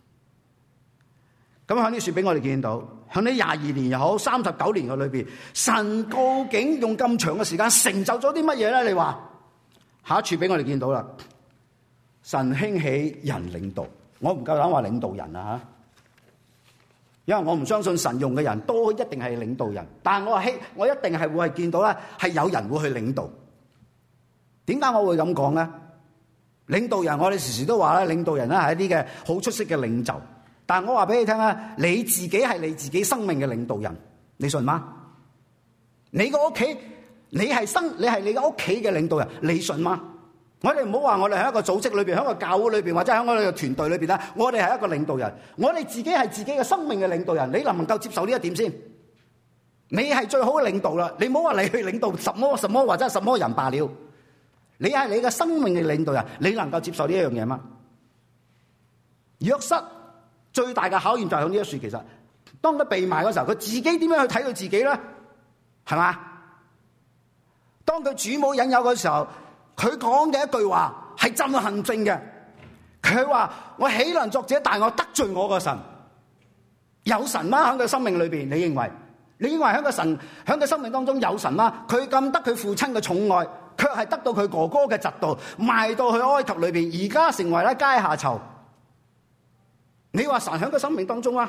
咁喺呢處俾我哋見到，喺呢22年又好39年嘅裏邊，神究竟用咁長嘅時間成就咗啲乜嘢咧？你話下一處俾我哋見到啦，神興起人領導。我唔夠膽話領導人啊吓，因為我唔相信神用嘅人都一定係領導人。但係我一定係會係見到咧，係有人會去領導。點解我會咁講咧？領導人我哋時時都話咧，領導人咧係一啲嘅好出色嘅領袖。但係我話俾你聽啊，你自己係你自己生命嘅領導人，你信嗎？你個屋企，你係你個屋企嘅領導人，你信嗎？我哋唔好話我哋喺一個組織裏邊，喺一個教會裏邊，或者喺我哋嘅團隊裏邊咧，我哋係一個領導人，我哋自己係自己嘅生命嘅領導人，你能唔能夠接受呢一點先？你係最好嘅領導啦，你唔好話你去領導什麼或者什麼人罷了，你係你嘅生命嘅領導人，你能夠接受呢一樣嘢嗎？約瑟最大嘅考驗就係喺呢一處，其實當佢被賣嗰時候，佢自己點樣去睇佢自己咧？係嘛？當佢主母引誘嘅時候，佢講嘅一句話係震撼性嘅。佢話：我豈能作這大惡得罪我個神？有神嗎？喺佢生命裏邊，你認為喺個神喺佢生命當中有神嗎？佢咁得佢父親嘅寵愛，卻係得到佢哥哥嘅嫉妒，賣到去埃及裏邊，而家成為咧階下囚。你話神喺佢生命當中啊？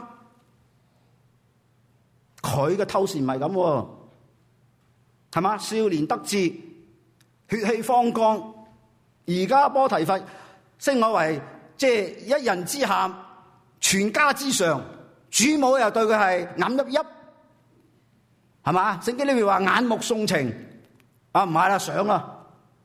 佢嘅透視唔係咁，係嘛？少年得志，血氣方剛，而家波提乏升我為即係一人之下，全家之上，主母又對佢係眼翕翕，係嘛？聖經裏面話眼目送情，啊唔係啦，想啦。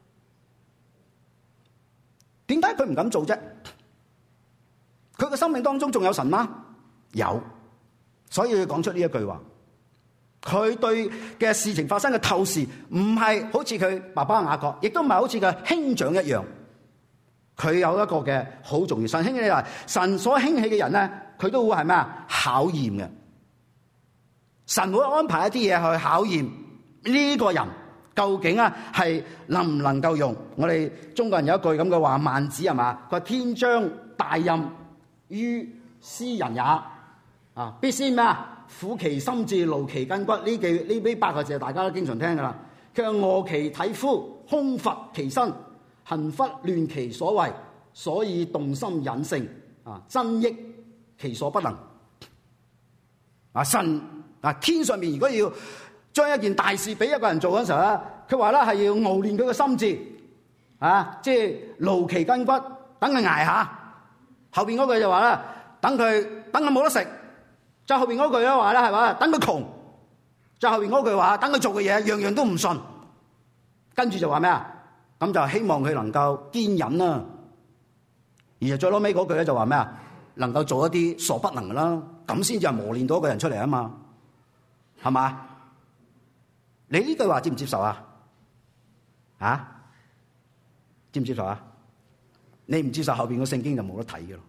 點解佢唔敢做啫？佢嘅生命當中仲有神嗎？有，所以佢講出呢一句話。佢對嘅事情發生嘅透視，唔係好似佢爸爸雅各，亦都唔係好似佢兄長一樣。佢有一個嘅好重要。神興起話，神所興起嘅人咧，佢都會係咩啊？考驗嘅。神會安排一啲嘢去考驗呢個人究竟啊係能唔能夠用。我哋中國人有一句咁嘅話，孟子係嘛？佢話天將大任於斯人也，啊必先咩啊？苦其心志，勞其筋骨。呢8個字大家都經常聽噶啦。佢話餓其體膚，空乏其身，行拂亂其所為，所以動心忍性，啊增益其所不能。啊神啊天上面如果要將一件大事俾一個人做嗰陣時候咧，佢話咧係要熬練佢嘅心智，啊即係勞其筋骨，等佢捱下。後邊嗰句就話咧，等佢冇得食。再後邊嗰句咧話咧係嘛，等佢窮。再後邊嗰句話，等佢做嘅嘢樣樣都唔順。跟住就話咩啊？咁就希望佢能夠堅忍啦。而最攞尾嗰句咧就話咩啊？能夠做一啲所不能啦，咁先至係磨練到一個人出嚟啊嘛，係嘛？你呢句話接唔接受啊？啊？接唔接受啊？你唔接受，後邊個聖經就冇得睇嘅咯。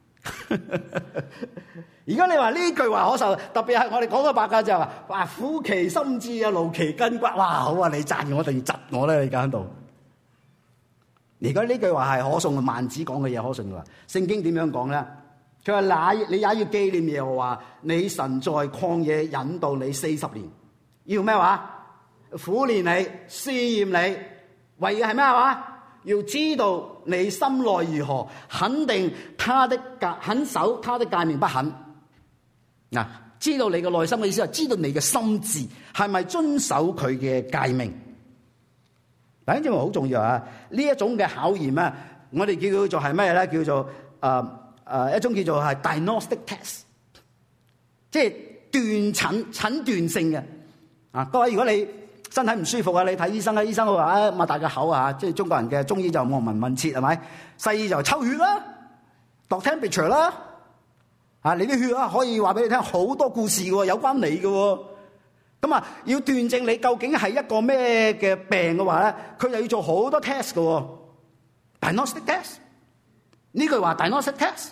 而家你話呢句話可受，特別係我哋講嘅白話就係話，哇苦其心志啊，勞其筋骨。哇好啊，你讚我定要窒我咧？你而家喺度。而家呢句話係可信嘅，孟子講嘅嘢可信嘅。聖經點樣講咧？佢話你也要紀念耶和華你神在曠野引導你40年，要咩話？苦練你，試驗你，為嘅係咩話？要知道你心內如何，肯定肯守他的誡命不肯。嗱，知道你嘅內心嘅意思係知道你嘅心志係咪遵守佢嘅誡命。第一點好重要啊！呢一種嘅考驗咧，我哋叫做係咩咧？叫做一種叫做係 diagnostic test， 即係診斷性嘅。啊，各位，如果你身體唔舒服啊，你睇醫生啊，醫生會話擘大個口啊，即係中國人嘅中醫就望聞問切係咪？西醫就抽血啦，度 temperature 啦，啊，你啲血啊可以話俾你聽好多故事嘅，有關你嘅。咁啊，要斷證你究竟係一個咩嘅病嘅話咧，佢又要做好多 test 嘅 diagnostic test。呢句話 diagnostic test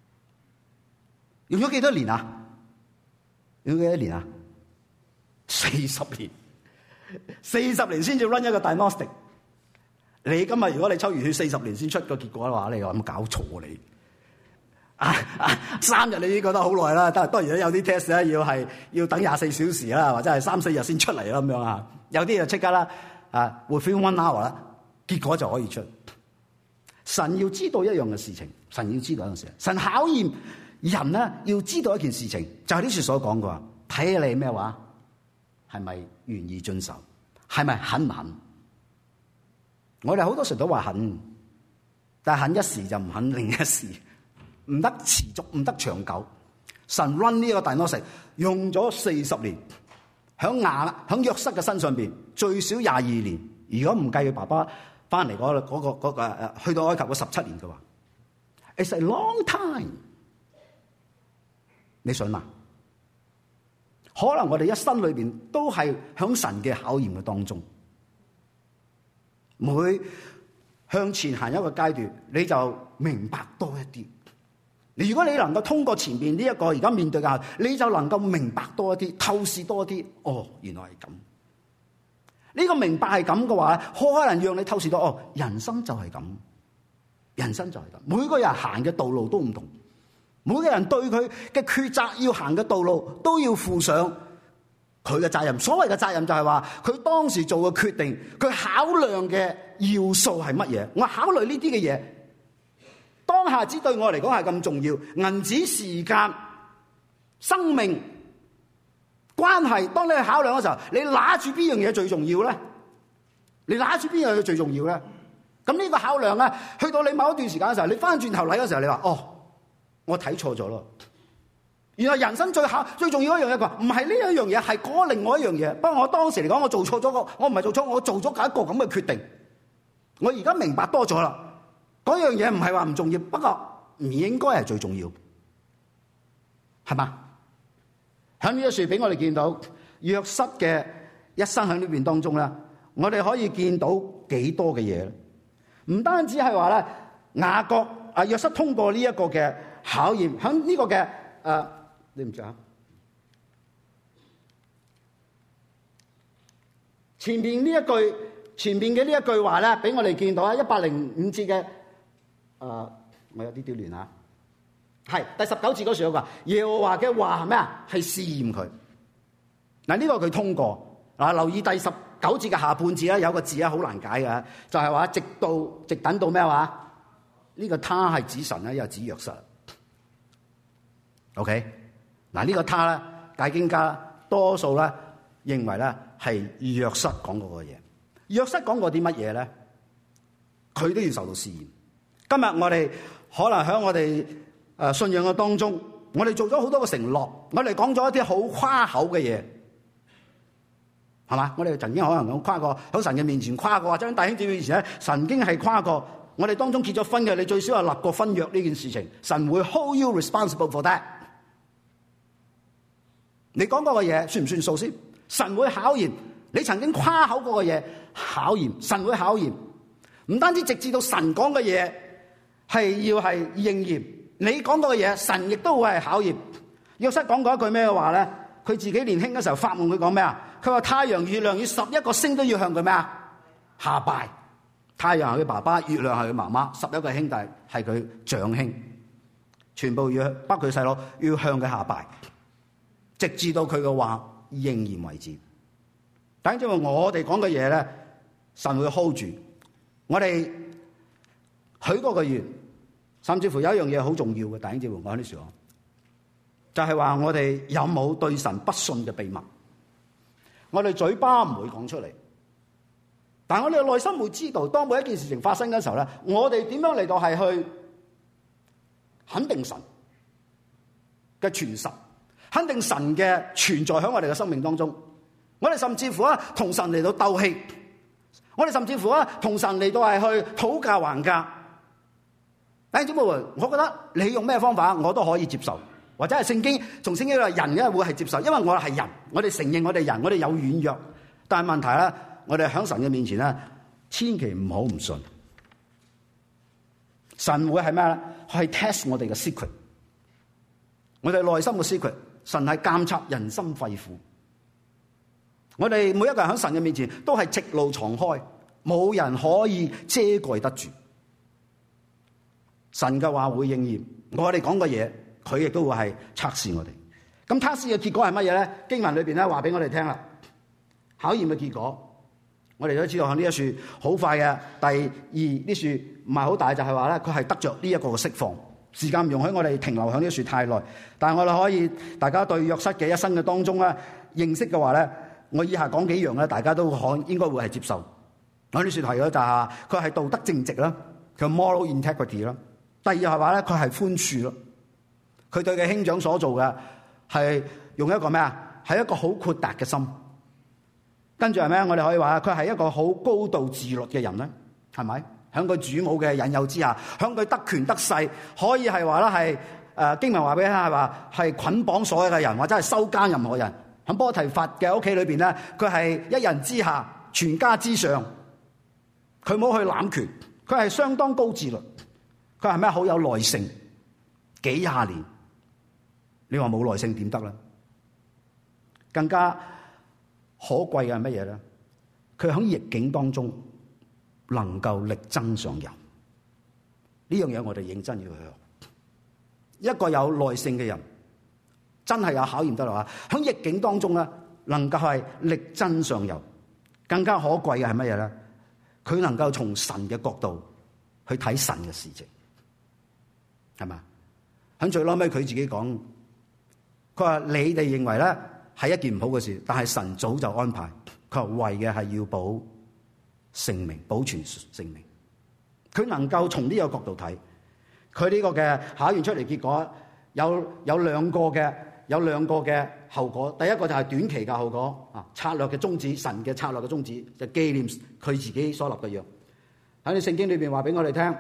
用咗幾多年啊？用咗幾多年啊？40年。40年先至 run 一個 diagnostic。你今日如果你抽完血40年先出個結果嘅話，你有冇搞錯啊你？3日你已經覺得好耐啦，當然有啲 test 咧要等24小時啦，或者係3-4日先出嚟啦咁樣啊。有啲就即刻啦，within 1 hour 啦，結果就可以出。神要知道一樣嘅事情，神要知道一樣事情，神考驗人咧要知道一件事情，就係呢處所講嘅話，睇下你咩話，係咪願意遵守，係咪肯唔肯？我哋好多時都話肯，但係肯一時就唔肯另一時。唔得持續，唔得長久。神 run 呢個大 diagnostic 用咗40年，響約瑟嘅身上邊最少22年。如果唔計佢爸爸翻嚟去到埃及嗰17年嘅話 ，it's a long time。你信嘛？可能我哋一生裏邊都係響神嘅考驗嘅當中，每向前行一個階段，你就明白多一啲。如果你能夠通過前面呢一個而家面對嘅，你就能夠明白多一啲，透視多啲。哦，原來係咁。呢個明白係咁嘅話，可能讓你透視到哦，人生就係咁，人生就係咁。每個人行嘅道路都唔同，每個人對佢嘅抉擇要行嘅道路都要負上佢嘅責任。所謂嘅責任就係話，佢當時做嘅決定，佢考量嘅要素係乜嘢？我考慮呢啲嘅嘢。當下只對我嚟講係咁重要，銀紙、時間、生命、關係。當你去考量嘅時候，你拿住邊樣嘢最重要咧？你拿住邊樣嘢最重要咧？ 咁呢個考量咧，去到你某一段時間嘅時候，你翻轉頭嚟嘅時候，你話我睇錯咗咯。原來人生最重要一樣嘢，佢話唔係呢一樣嘢，係嗰另外一樣嘢。不過我當時嚟講，我做錯咗我唔係做錯，我做咗一個咁嘅決定。我而家明白多咗啦，嗰樣嘢唔係話唔重要，不過唔應該係最重要，係嘛？喺呢一處俾我哋見到約瑟嘅一生喺呢邊當中咧，我哋可以見到幾多嘅嘢咧？唔單止係話咧，雅各約瑟通過呢一個嘅考驗，喺呢個嘅你唔知啊？前邊嘅呢一句話咧，俾我哋見到啊，105節嘅我有啲亂啊，係第19節嗰處話，耶和華嘅話係咩啊？係試驗佢。嗱，呢個佢通過嗱，留意第19節嘅下半字咧，有個字咧好難解嘅，就係話直等到咩話？呢個他係指神咧，又指約瑟。OK， 嗱呢個他咧，解經家多數咧認為咧係約瑟講過嘅嘢。約瑟講過啲乜嘢咧？佢都要受到試驗。今日我哋可能喺我哋信仰嘅當中，我哋做咗好多個承諾，我哋講咗一啲好誇口嘅嘢，係嘛？我哋曾經可能咁誇過，喺神嘅面前誇過，或者喺弟兄姊妹面前咧，曾經係誇過。我哋當中結咗婚嘅，你最少係立過婚約呢件事情，神會 hold you responsible for that。你講嗰個嘢算唔算數先？神會考驗你曾經誇口嗰個嘢，考驗神會考驗，唔單止直至到神講嘅嘢係要係應驗，你講嗰個嘢神亦都會係考驗。約瑟講過一句咩話咧？佢自己年輕嘅時候發夢，佢講咩啊？佢話太陽、月亮與11個星都要向佢咩啊？下拜。太陽係佢爸爸，月亮係佢媽媽，11個兄弟係佢長兄，全部要包括佢細佬要向佢下拜。直至到佢嘅話應驗為止。等於我哋講嘅嘢咧，神會 hold 住。我哋許嗰個願，甚至乎有一樣嘢好重要嘅，等於我喺呢處講，就係話我哋有冇對神不信嘅秘密。我哋嘴巴唔會講出嚟，但係我哋內心會知道，當每一件事情發生嘅時候咧，我哋點樣嚟到係去肯定神嘅全實。肯定神嘅存在喺我哋嘅生命當中，我哋甚至乎同神嚟到鬥氣，我哋甚至乎同神嚟到係去討價還價。弟兄姊妹，我覺得你用咩方法我都可以接受，或者係從聖經話人嘅會係接受，因為我係人，我哋承認我哋人，我哋有軟弱，但係問題咧，我哋喺神嘅面前咧，千祈唔好唔信。神會係咩咧？係 test 我哋嘅 secret， 我哋內心嘅 secret。神係監察人心肺腑，我哋每一個人喺神嘅面前都係直路敞開，冇人可以遮蓋得住。神嘅話會應驗，我哋講嘅嘢，佢亦都會係測試我哋。咁測試嘅結果係乜嘢咧？經文裏邊咧話俾我哋聽啦，考驗嘅結果，我哋都知道喺呢一處好快嘅第二呢處唔係好大，就係話咧佢係得着呢一個嘅釋放。時間唔容許我哋停留喺呢一處太耐，但係我哋可以大家對約瑟嘅一生嘅當中咧認識嘅話咧，我以下講幾樣咧，大家都應該會係接受。我呢處提咗就係佢係道德正直啦，佢 moral integrity 啦。第二係話咧，佢係寬恕咯，佢對佢兄長所做嘅係用一個咩啊？係一個好豁達嘅心。跟住係咩？我哋可以話佢係一個好高度自律嘅人咧，係咪？喺佢主母嘅引誘之下，喺佢得權得勢，可以係話咧係經文話俾你聽係話係捆綁所有嘅人，或者係收監任何人。喺波提乏嘅屋企裏邊咧，佢係一人之下，全家之上。佢冇去攬權，佢係相當高自律。佢係咩？好有耐性，幾廿年。你話冇耐性點得咧？更加可貴嘅係乜嘢咧？佢喺逆境當中能夠力爭上游，呢樣嘢我哋認真要去學。一個有耐性嘅人，真係有考驗得落啊！喺逆境當中咧，能夠係力爭上游。更加可貴嘅係乜嘢咧？佢能夠從神嘅角度去睇神嘅事情，係嘛？喺最後尾佢自己講，佢話你哋認為咧係一件唔好嘅事，但係神早就安排，佢話為嘅係要保性命，保存性命。 佢能夠從呢個角度睇，佢呢個嘅考完出嚟結果有兩個嘅後果。第一個就係短期嘅後果啊，策略嘅宗旨，神嘅策略嘅宗旨就紀念佢自己所立嘅約。喺你聖經裏邊話俾我哋聽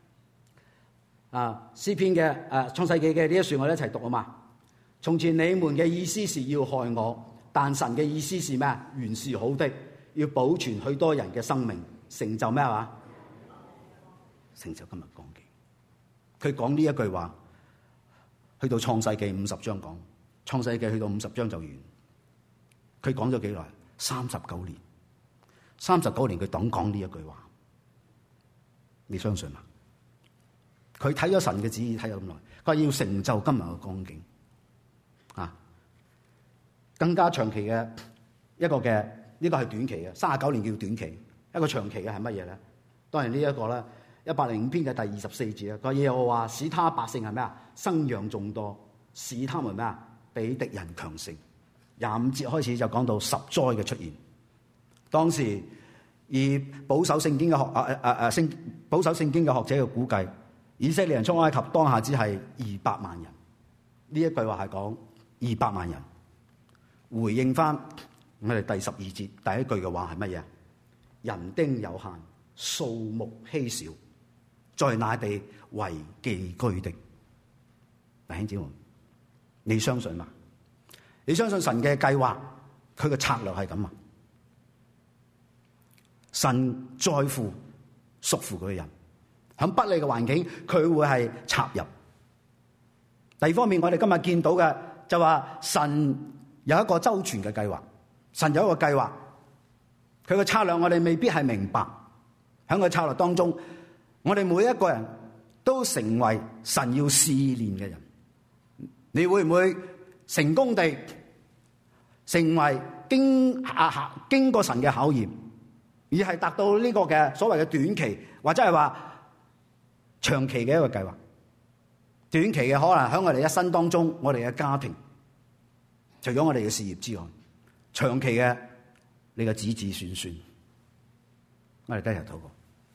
啊，詩篇嘅創世記嘅呢一段我哋一齊讀啊嘛。從前你們嘅意思是要害我，但神嘅意思是咩啊？原是好的，要保存許多人嘅生命，成就咩話？成就今日光景。佢講呢一句話，去到創世記50章講，創世記去到50章就完。佢講咗幾耐？39年。39年佢等講呢一句話，你相信嗎？佢睇咗神嘅旨意睇咗咁耐，佢話要成就今日嘅光景啊！更加長期嘅一個嘅呢個係短期嘅，39年叫短期。一個長期嘅係乜嘢咧？當然呢一個咧，105篇嘅第24節啊，個耶和華使他百姓係咩啊？生養眾多，使他們咩啊？比敵人強盛。25節開始就講到10災嘅出現。當時以保守聖經嘅保守聖經嘅學者嘅估計，以色列人出埃及當下只係200萬人。呢一句話係講200萬人。回應翻我哋第12節第一句嘅話係乜嘢？人丁有限，數目稀少，在那地為寄居的。弟兄姊妹，你相信嗎？你相信神嘅計劃，佢嘅策略係咁啊？神在乎屬乎佢嘅人，喺不利嘅環境，佢會係插入。第二方面，我哋今日見到嘅就話神有一個周全嘅計劃，神有一個計劃，佢嘅策略我哋未必係明白。喺個策略當中，我哋每一個人都成為神要試煉嘅人。你會唔會成功地成為經過神嘅考驗，而係達到呢個嘅所謂嘅短期或者係話長期嘅一個計劃？短期嘅可能喺我哋一生當中，我哋嘅家庭，除咗我哋嘅事業之外，長期嘅你嘅子子孫孫，我哋低頭禱告。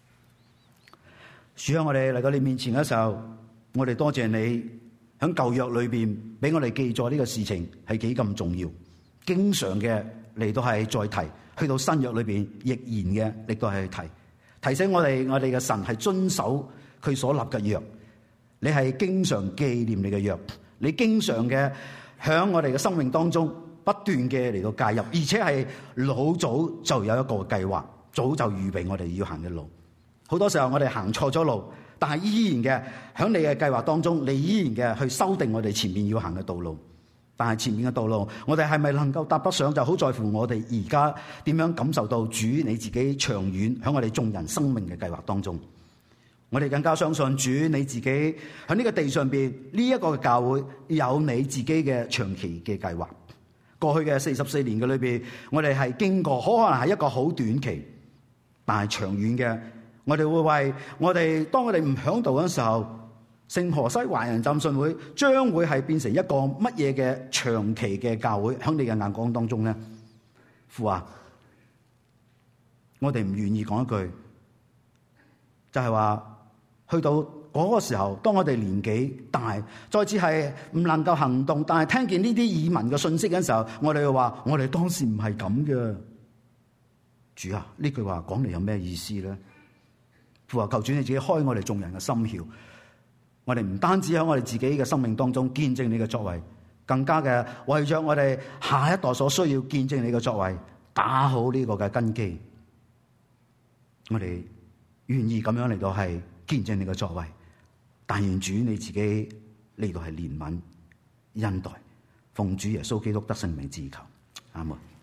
主啊，我哋嚟到你面前嘅時候，我哋多謝你喺舊約裏邊俾我哋記載呢個事情係幾咁重要，經常嘅嚟到係再提，去到新約裏邊亦然嘅嚟到係提醒我哋嘅神係遵守佢所立嘅約，你係經常紀念你嘅約，你經常嘅喺我哋嘅生命當中不斷嘅嚟到介入，而且係老早就有一個計劃，早就預備我哋要行嘅路。好多時候我哋行錯咗路，但係依然嘅喺你嘅計劃當中，你依然嘅去修訂我哋前面要行嘅道路。但係前面嘅道路，我哋係咪能夠搭得上，就好在乎我哋而家點樣感受到主你自己長遠喺我哋眾人生命嘅計劃當中。我哋更加相信主你自己喺呢個地上邊呢一個嘅教會有你自己嘅長期嘅計劃。過去嘅44年嘅裏邊，我哋係經過可能係一個好短期，但係長遠嘅，我哋會為我哋當我哋唔響度嘅時候，聖荷西華人浸信會將會係變成一個乜嘢嘅長期嘅教會？喺你嘅眼光當中咧，父啊，我哋唔願意講一句，就係話去到嗰個時候，當我哋年紀大，再次係唔能夠行動，但係聽見呢啲耳聞嘅信息嘅時候，我哋就話我哋當時唔係咁嘅。主啊，呢句話講嚟有咩意思咧？父啊，求主你自己開我哋眾人嘅心竅，我哋唔單止喺我哋自己嘅生命當中見證你嘅作為，更加嘅為着我哋下一代所需要見證你嘅作為，打好呢個嘅根基。我哋願意咁樣嚟到係見證你嘅作為，但願主你自己嚟到係憐憫恩待，奉主耶穌基督得勝名字求，阿門。